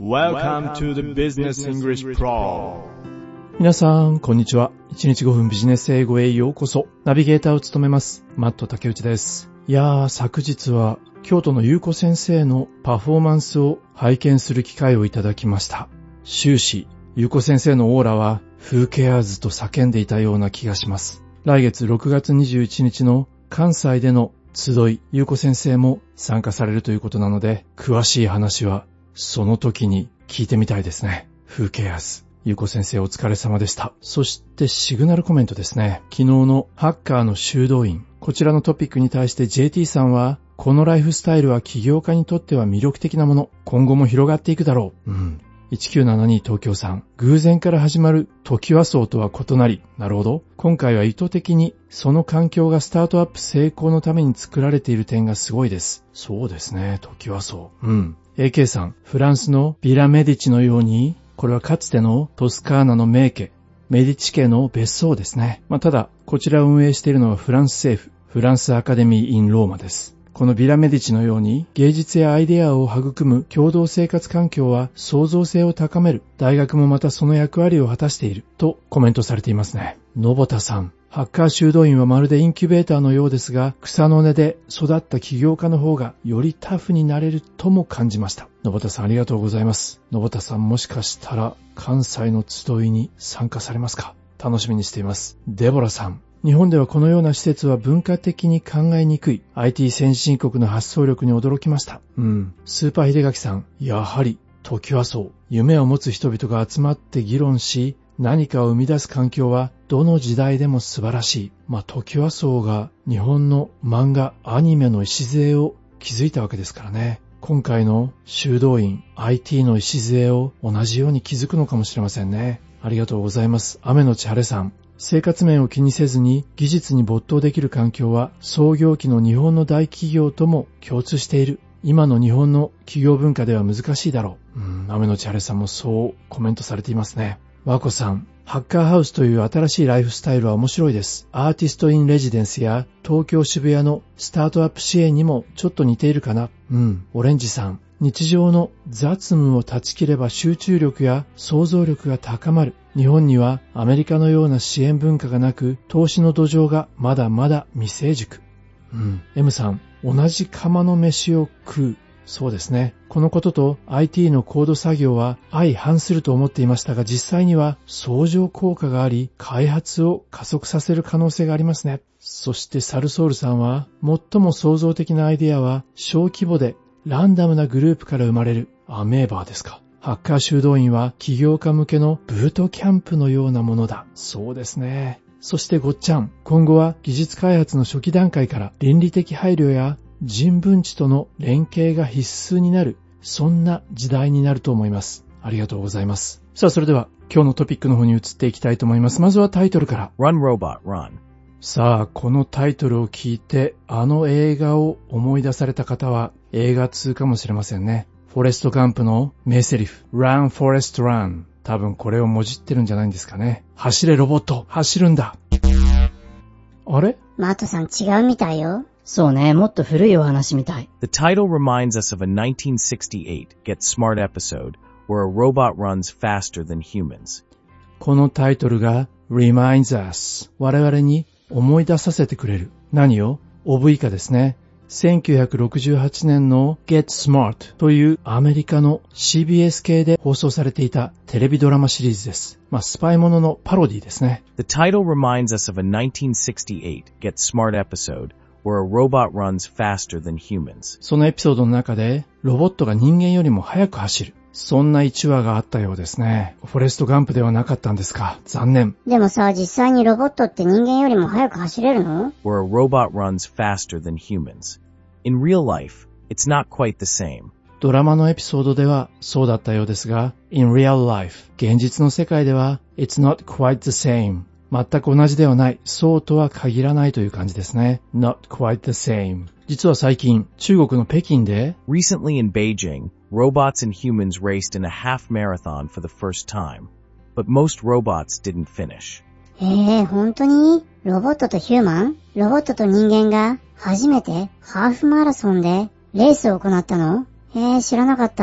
Welcome to the Business English Pro。 皆さん、こんにちは。1日5分ビジネス英語へようこそ。ナビゲーターを務めます、マット竹内です。昨日は京都の優子先生のパフォーマンスを拝見する機会をいただきました。終始、優子先生のオーラはWho caresと叫んでいたような気がします。来月6月21日の関西での集い、優子先生も参加されるということなので、詳しい話はその時に聞いてみたいですね。Who cares？ 優子先生お疲れ様でした。そしてシグナルコメントですね。昨日のハッカーの修道院。こちらのトピックに対して JT さんは、このライフスタイルは起業家にとっては魅力的なもの。今後も広がっていくだろう。1972東京さん。偶然から始まるトキワ荘とは異なり。なるほど。今回は意図的にその環境がスタートアップ成功のために作られている点がすごいです。そうですね、トキワ荘。AK さん。フランスのビラ・メディチのように、これはかつてのトスカーナの名家、メディチ家の別荘ですね。ただ、こちらを運営しているのはフランス政府、フランスアカデミー・イン・ローマです。このビラ・メディチのように芸術やアイデアを育む共同生活環境は創造性を高める。大学もまたその役割を果たしているとコメントされていますね。のぼたさん。ハッカー修道院はまるでインキュベーターのようですが、草の根で育った起業家の方がよりタフになれるとも感じました。のぼたさんありがとうございます。のぼたさんもしかしたら関西の集いに参加されますか？楽しみにしています。デボラさん。日本ではこのような施設は文化的に考えにくい。IT 先進国の発想力に驚きました。スーパー秀垣さん。やはり、トキワ荘。夢を持つ人々が集まって議論し、何かを生み出す環境はどの時代でも素晴らしい。トキワ荘が日本の漫画、アニメの礎を築いたわけですからね。今回の修道院、IT の礎を同じように築くのかもしれませんね。ありがとうございます。雨のち晴れさん。生活面を気にせずに技術に没頭できる環境は創業期の日本の大企業とも共通している。今の日本の企業文化では難しいだろう。雨のち晴れさんもそうコメントされていますね。和子さん。ハッカーハウスという新しいライフスタイルは面白いです。アーティストインレジデンスや東京渋谷のスタートアップ支援にもちょっと似ているかな。オレンジさん。日常の雑務を断ち切れば集中力や想像力が高まる。日本にはアメリカのような支援文化がなく、投資の土壌がまだまだ未成熟。M さん。同じ釜の飯を食う。そうですね。このことと IT のコード作業は相反すると思っていましたが、実際には相乗効果があり、開発を加速させる可能性がありますね。そしてサルソールさんは、最も創造的なアイデアは小規模でランダムなグループから生まれる。アメーバーですか。ハッカー修道院は起業家向けのブートキャンプのようなものだ。そうですね。そしてごっちゃん。今後は技術開発の初期段階から倫理的配慮や人文知との連携が必須になる。そんな時代になると思います。ありがとうございます。さあそれでは今日のトピックの方に移っていきたいと思います。まずはタイトルから。 Run Robot Run。 さあこのタイトルを聞いてあの映画を思い出された方は映画通かもしれませんね。フォレストガンプの名台詞 Run Forest Run。多分これをもじってるんじゃないんですかね。走れロボット、走るんだ。あれ？ マットさん違うみたいよ。 そうね、もっと古いお話みたい。 The title reminds us of a 1968 Get Smart episode where a robot runs faster than humans. このタイトルが reminds us 我々に思い出させてくれる。何を？オブ以下ですね。1968年の Get Smart というアメリカの CBS 系で放送されていたテレビドラマシリーズです。スパイもののパロディですね。 The title reminds us of a 1968 Get Smart episode where a robot runs faster than humans. そのエピソードの中でロボットが人間よりも速く走る。そんな一話があったようですね。フォレストガンプではなかったんですか。残念。 でもさ、実際にロボットって人間よりも速く走れるの？ Where a robot runs faster than humans. In real life, it's not quite the same. ドラマのエピソードではそうだったようですが、in real life、現実の世界では it's not quite the same。全く同じではない。そうとは限らないという感じですね。not quite the same。実は最近、中国の北京で Recently in Beijing, robots and humans raced in a half marathon for the first time, but most robots didn't finish. 本当に？ロボットとヒューマン？ロボットと人間が初めてハーフマラソンでレースを行ったの？知らなかった。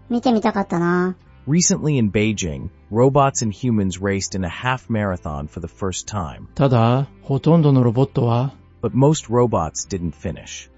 見てみたかったな。 Recently in Beijing, robots and humans raced in a half marathon for the first time. ただ、ほとんどのロボットは But most robots didn't finish.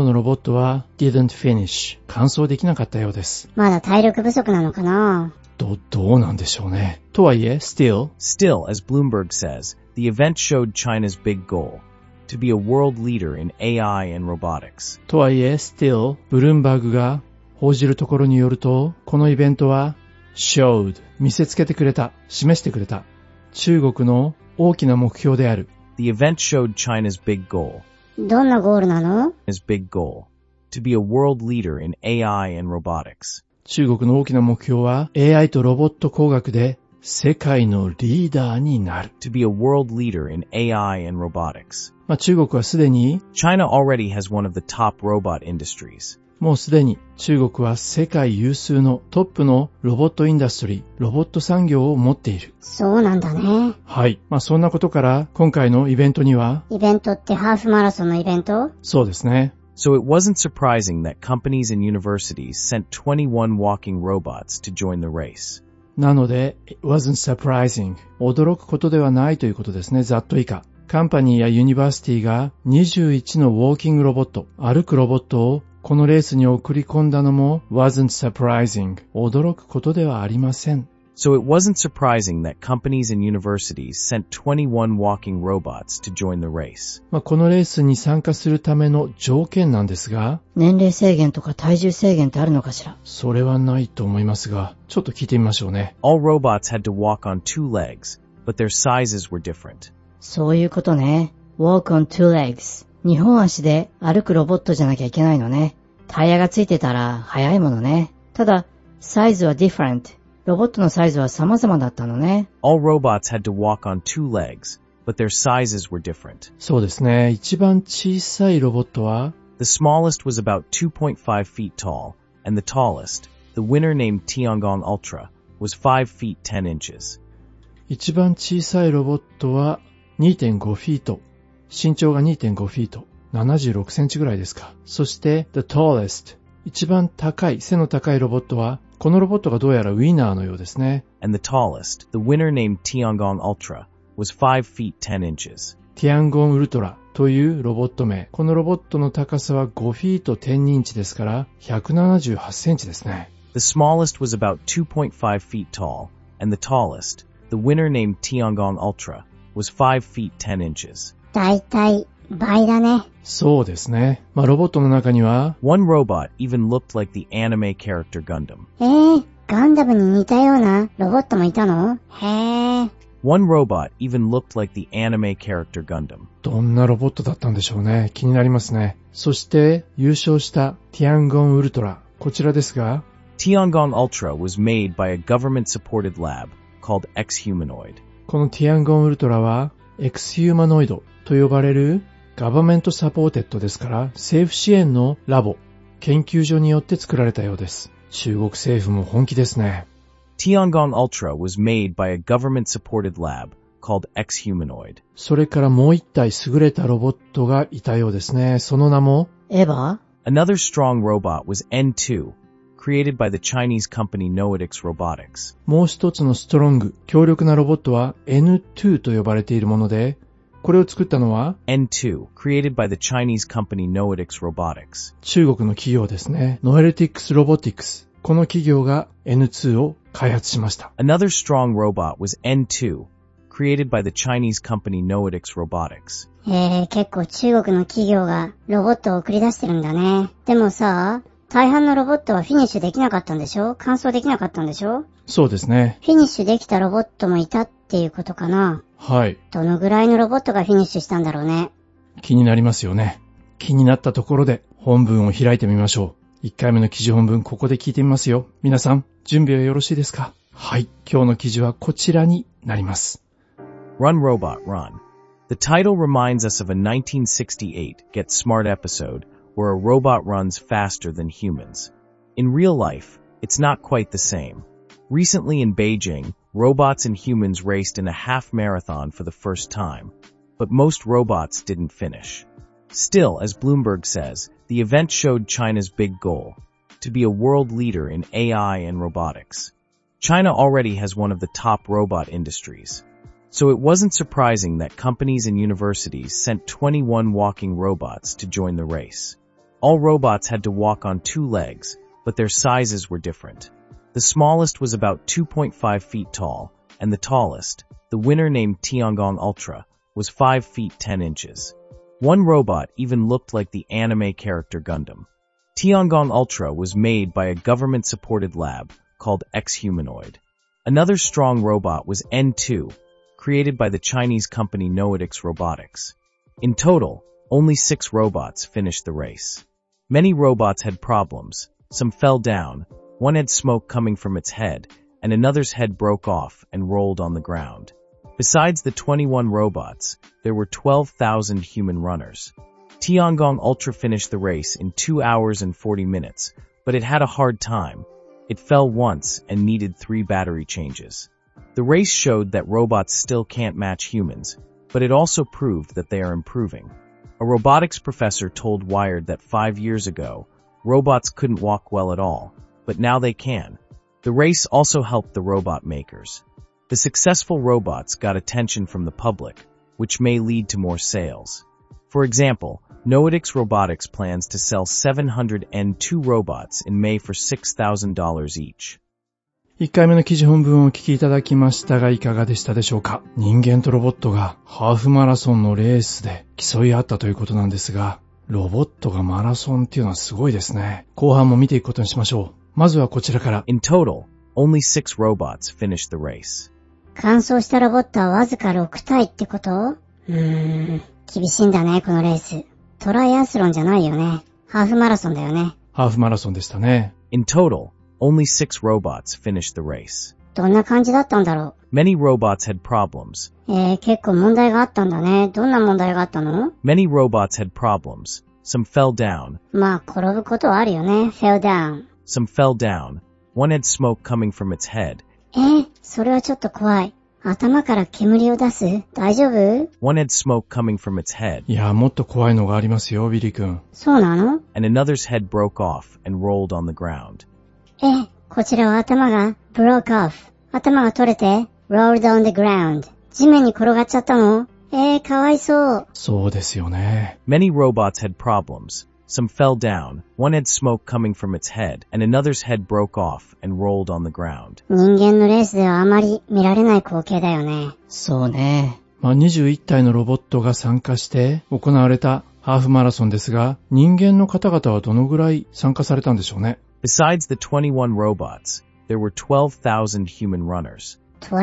didn't finish 完走できなかったようです。 まだ体力不足なのかな。 どうなんでしょうね。とはいえ、still, as Bloomberg says, the event showed China's big goal, to be a world leader in AI and robotics. とはいえ、still, ブルームバーグが報じるところによると、このイベントは showed 見せつけてくれた、示してくれた。中国の大きな目標である。 The event showed China's big goal. どんなゴールなの？ China's big goal, to be a world leader in AI and robotics. 中国の大きな目標は AI とロボット工学で世界のリーダーになる。 To be a world leader in AI and robotics. 中国はすでに China already has one of the top robot industries. もうすでに中国は世界有数のトップのロボットインダストリー、ロボット産業を持っている。 そうなんだね。 はい。そんなことから今回のイベントには、 イベントってハーフマラソンのイベント？ そうですね。 So it wasn't surprising that companies and universities sent 21 walking robots to join the race. なので、it wasn't surprising。驚くことではないということですね。ざっと以下。カンパニーやユニバーシティが21のウォーキングロボット、歩くロボットをこのレースに送り込んだのも wasn't surprising。驚くことではありません。 So it wasn't surprising that companies and universities sent 21 walking robots to join the race. このレースに参加するための条件なんですが、 年齢制限とか体重制限ってあるのかしら？ それはないと思いますが、ちょっと聞いてみましょうね。 All robots had to walk on 2 legs, but their sizes were different. そういうことね。walk on 2 legs。2本足で歩くロボットじゃなきゃいけないのね。タイヤがついてたら速いものね。ただ、サイズは different。ロボットのサイズは様々だったのね。 All robots had to walk on 2 legs, but their sizes were different. そうですね。一番小さいロボットは、 The smallest was about 2.5 feet tall, and the tallest, the winner named Tiangong Ultra, was 5 feet 10 inches. 一番小さいロボットは 2.5 フィート。身長が 2.5 フィート。76センチぐらいですか。そして、the tallest。一番高い、背の高いロボットは、このロボットがどうやらウィナーのようですね。 And the tallest, the winner named Tiangong Ultra, was 5 feet 10 inches. ティアンゴンウルトラというロボット名。このロボットの高さは5フィート10インチですから178センチですね。 The smallest was about 2.5 feet tall, and the tallest, the winner named Tiangong Ultra, was 5 feet 10 inches. だいたい倍だね。 そうですね。ロボットの中には One robot even looked like the anime character Gundam. ガンダムに似たようなロボットもいたの？へー。 One robot even looked like the anime character Gundam. どんなロボットだったんでしょうね。気になりますね。そして優勝したティアンゴンウルトラ。こちらですが Tiangong Ultra was made by a government-supported lab called X-Humanoid. このティアンゴンウルトラは X ヒューマノイドと呼ばれるガバメントサポーテッドですから政府支援のラボ、研究所によって作られたようです。中国政府も本気ですね。 Tiangong Ultra was made by a government-supported lab called X-Humanoid. それからもう一体優れたロボットがいたようですね。その名もエヴァ？ Another strong robot was N2, created by the Chinese company Noetix Robotics. もう一つのストロング、強力なロボットは N2 と呼ばれているもので、これを作ったのは N2, created by the Chinese company Noetix Robotics. 中国の企業ですね。Noetix Robotics。この企業が N2 を開発しました。 Another strong robot was N2, created by the Chinese company Noetix Robotics. 結構中国の企業がロボットを送り出してるんだね。でもさ、大半のロボットはフィニッシュできなかったんでしょ？完走できなかったんでしょ？ そうですね。 フィニッシュできたロボットもいたっていうことかな。 はい。 どのぐらいのロボットがフィニッシュしたんだろうね。 気になりますよね。気になったところで本文を開いてみましょう。1回目の記事本文ここで聞いてみますよ。皆さん、準備はよろしいですか？はい。今日の記事はこちらになります。 Run Robot Run. The title reminds us of a 1968 Get Smart episode where a robot runs faster than humans. In real life, it's not quite the same. Recently in Beijing, robots and humans raced in a half marathon for the first time, but most robots didn't finish. Still, as Bloomberg says, the event showed China's big goal, to be a world leader in AI and robotics. China already has one of the top robot industries. So it wasn't surprising that companies and universities sent 21 walking robots to join the race. All robots had to walk on 2 legs, but their sizes were different. The smallest was about 2.5 feet tall, and the tallest, the winner named Tiangong Ultra, was 5 feet 10 inches. One robot even looked like the anime character Gundam. Tiangong Ultra was made by a government-supported lab called X-Humanoid. Another strong robot was N2, created by the Chinese company Noetix Robotics. In total, only 6 robots finished the race. Many robots had problems. Some fell down, one had smoke coming from its head, and another's head broke off and rolled on the ground. Besides the 21 robots, there were 12,000 human runners. Tiangong Ultra finished the race in 2 hours and 40 minutes, but it had a hard time. It fell once and needed 3 battery changes. The race showed that robots still can't match humans, but it also proved that they are improving. A robotics professor told Wired that 5 years ago, robots couldn't walk well at all, but now they can. The race also helped the robot makers. The successful robots got attention from the public, which may lead to more sales. For example, Noetix Robotics plans to sell 702 robots in May for $6,000 each. 1回目の記事本文をお聞きいただきましたがいかがでしたでしょうか。人間とロボットがハーフマラソンのレースで競い合ったということなんですが、ロボットがマラソンっていうのはすごいですね。後半も見ていくことにしましょう。まずはこちらから。 In total, only 6 robots finished the race. 完走したロボットはわずか6体ってこと？厳しいんだね、このレース。トライアスロンじゃないよね。ハーフマラソンだよね。 ハーフマラソンでしたね。 In total, only 6 robots finished the race. どんな感じだったんだろう。 Many robots had problems. 結構問題があったんだね。どんな問題があったの？ Many robots had problems. Some fell down. まあ、転ぶことはあるよね。fell down. Some fell down. One had smoke coming from its head. それはちょっと怖い。頭から煙を出す？大丈夫？ One had smoke coming from its head. いや、もっと怖いのがありますよ、ビリー君。 そうなの？ And another's head broke off and rolled on the ground. こちらは頭が broke off。頭が取れて rolled on the ground。地面に転がっちゃったの？かわいそう。 そうですよね。 Many robots had problems. Some fell down. One had smoke coming from its head, and another's head broke off and rolled on the ground. 人間のレースではあまり見られない光景だよね。 そうね。 21体のロボットが参加して行われたハーフマラソンですが、人間の方々はどのぐらい参加されたんでしょうね。 Besides the 21 robots, there were 12,000 human runners.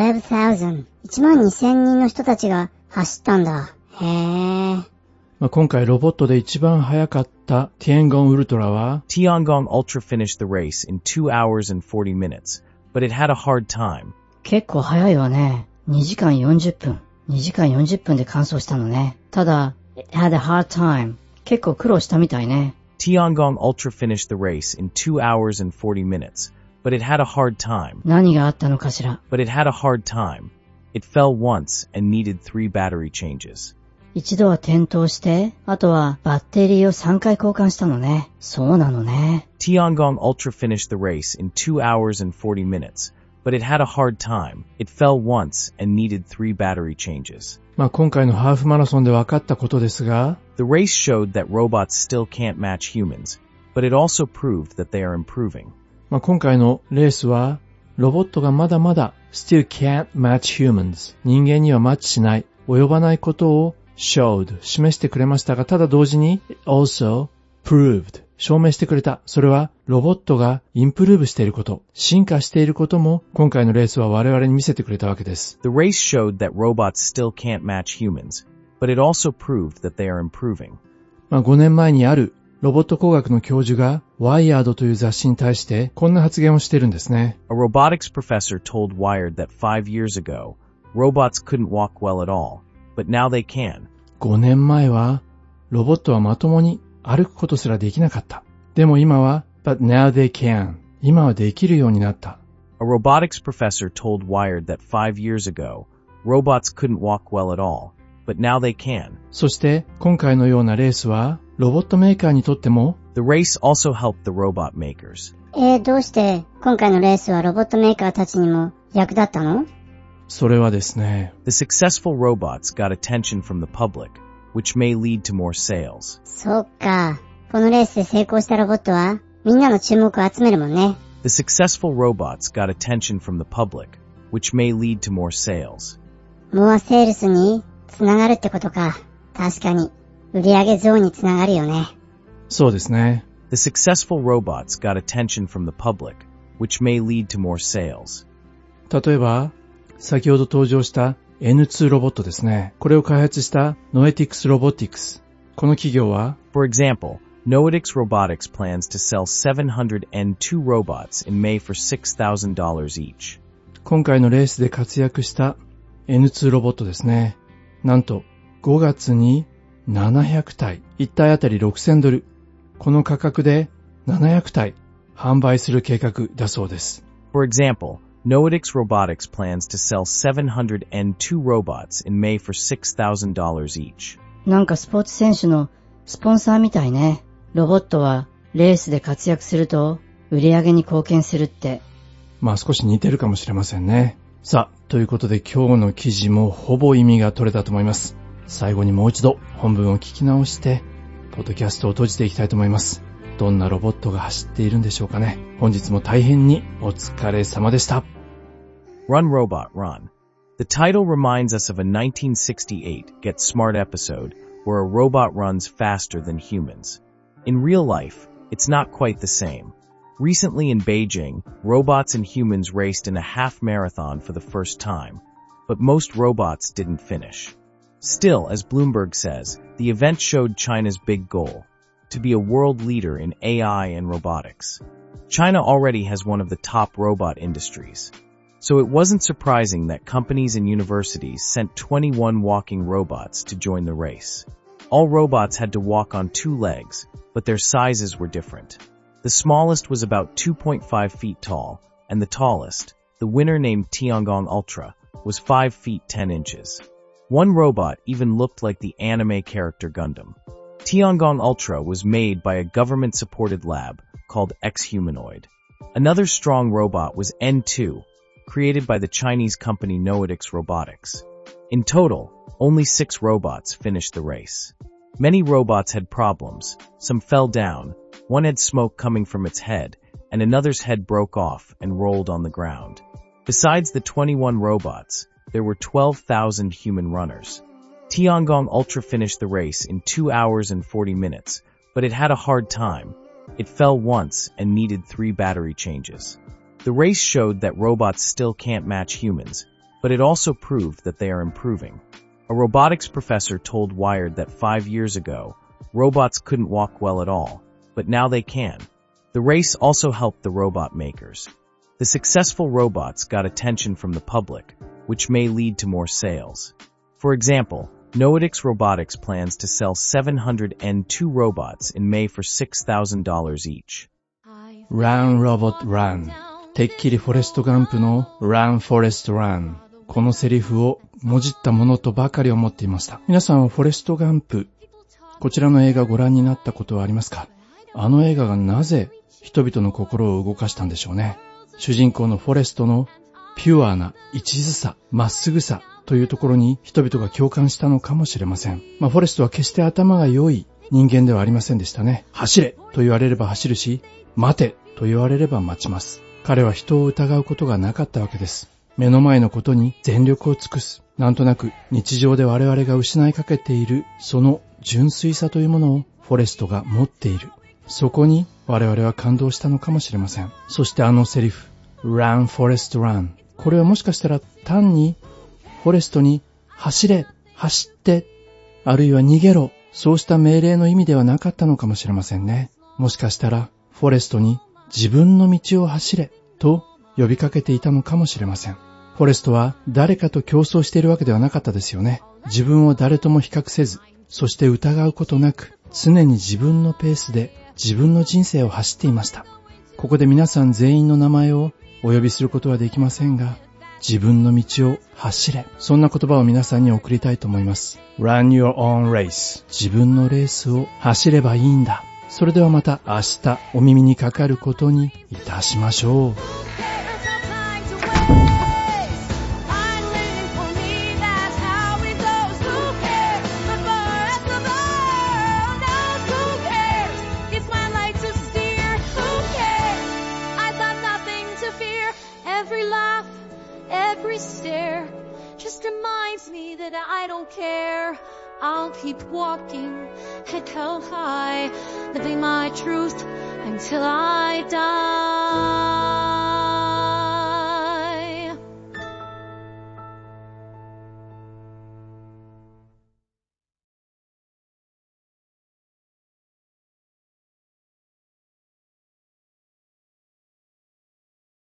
12,000。12,000人の人たちが走ったんだ。 今回ロボットで一番速かったティエンゴンウルトラは Tiangong Ultra finished the race in 2 hours and 40 minutes, but it had a hard time. 結構早いわね。2時間40分。2時間40分で完走したのね。ただ、it had a hard time. 結構苦労したみたいね。 Tiangong Ultra finished the race in 2 hours and 40 minutes, but it had a hard time. 何があったのかしら。 But it had a hard time. It fell once and needed 3 battery changes. 一度は転倒して、あとはバッテリーを3回交換したのね。そうなのね。 Tiangong Ultra finished the race in 2 hours and 40 minutes, but it had a hard time. It fell once and needed 3 battery changes. 今回のハーフマラソンで分かったことですが、 The race showed that robots still can't match humans, but it also proved that they are improving. 今回のレースは、ロボットがまだまだ still can't match humans 人間にはマッチしない、及ばないことをshowed 示してくれましたが、ただ同時に also proved 証明してくれた。それはロボットがインプルーブしていること、進化していることも今回のレースは我々に見せてくれたわけです。 The race showed that robots still can't match humans, but it also proved that they are improving. 5年前にあるロボット工学の教授が Wired という雑誌に対してこんな発言をしているんですね。 A robotics professor told Wired that 5 years ago, robots couldn't walk well at all, but now they can. 5年前はロボットはまともに歩くことすらできなかった。でも今は But now they can. 今はできるようになった。 A robotics professor told Wired that 5 years ago, robots couldn't walk well at all, but now they can. そして今回のようなレースはロボットメーカーにとっても、 The race also helped the robot makers. どうして今回のレースはロボットメーカーたちにも役立ったの？ それはですね、 The successful robots got attention from the public, which may lead to more sales. そうか。このレースで成功したロボットはみんなの注目を集めるもんね。 The successful robots got attention from the public, which may lead to more sales. モアセールスにつながるってことか。確かに売上増につながるよね。 そうですね。 The successful robots got attention from the public, which may lead to more sales. 例えば、先ほど登場した N2 ロボットですね。これを開発したノエティクスロボティクス。この企業は、 For example, Noetix Robotics plans to sell 700 N2 robots in May for $6,000 each. 今回のレースで活躍した N2 ロボットですね。なんと5月に700体、1体あたり$6,000。この価格で700体販売する計画だそうです。 For example, Noetix Robotics plans to sell 700 N2 robots in May for $6,000 each. なんかスポーツ選手のスポンサーみたいね。ロボットはレースで活躍すると売り上げに貢献するって。 まあ少し似てるかもしれませんね。さあ、ということで今日の記事もほぼ意味が取れたと思います。最後にもう一度本文を聞き直して、ポッドキャストを閉じていきたいと思います。どんなロボットが走っているんでしょうかね。本日も大変にお疲れ様でした。 Run Robot Run. The title reminds us of a 1968 Get Smart episode where a robot runs faster than humans. In real life, it's not quite the same. Recently in Beijing, robots and humans raced in a half marathon for the first time, but most robots didn't finish. Still, as Bloomberg says, the event showed China's big goal, to be a world leader in AI and robotics. China already has one of the top robot industries. So it wasn't surprising that companies and universities sent 21 walking robots to join the race. All robots had to walk on 2 legs, but their sizes were different. The smallest was about 2.5 feet tall, and the tallest, the winner named Tiangong Ultra, was 5 feet 10 inches. One robot even looked like the anime character Gundam. Tiangong Ultra was made by a government-supported lab called X-Humanoid. Another strong robot was N2, created by the Chinese company Noetix Robotics. In total, only 6 robots finished the race. Many robots had problems. Some fell down, one had smoke coming from its head, and another's head broke off and rolled on the ground. Besides the 21 robots, there were 12,000 human runners. Tiangong Ultra finished the race in 2 hours and 40 minutes, but it had a hard time. It fell once and needed 3 battery changes. The race showed that robots still can't match humans, but it also proved that they are improving. A robotics professor told Wired that 5 years ago, robots couldn't walk well at all, but now they can. The race also helped the robot makers. The successful robots got attention from the public, which may lead to more sales. For example, Noetix Robotics plans to sell 700 N2 robots in May for $6,000 each. Run Robot Run。てっきりフォレストガンプの Run Forest Run。このセリフをもじったものとばかり思っていました。皆さんはフォレストガンプ、こちらの映画ご覧になったことはありますか？あの映画がなぜ人々の心を動かしたんでしょうね。主人公のフォレストのピュアな一途さ、まっすぐさというところに人々が共感したのかもしれません。フォレストは決して頭が良い人間ではありませんでしたね。走れと言われれば走るし、待てと言われれば待ちます。彼は人を疑うことがなかったわけです。目の前のことに全力を尽くす。なんとなく日常で我々が失いかけているその純粋さというものをフォレストが持っている。そこに我々は感動したのかもしれません。そしてあのセリフ、Run Forest Run。これはもしかしたら単にフォレストに走れ、走って、あるいは逃げろ、そうした命令の意味ではなかったのかもしれませんね。もしかしたらフォレストに自分の道を走れと呼びかけていたのかもしれません。フォレストは誰かと競争しているわけではなかったですよね。自分を誰とも比較せず、そして疑うことなく、常に自分のペースで自分の人生を走っていました。ここで皆さん全員の名前をお呼びすることはできませんが、 自分の道を走れ。そんな言葉を皆さんに送りたいと思います。Run your own race。自分のレースを走ればいいんだ。それではまた明日お耳にかかることにいたしましょう。 Every stare just reminds me that I don't care. I'll keep walking, head held high, living my truth until I die.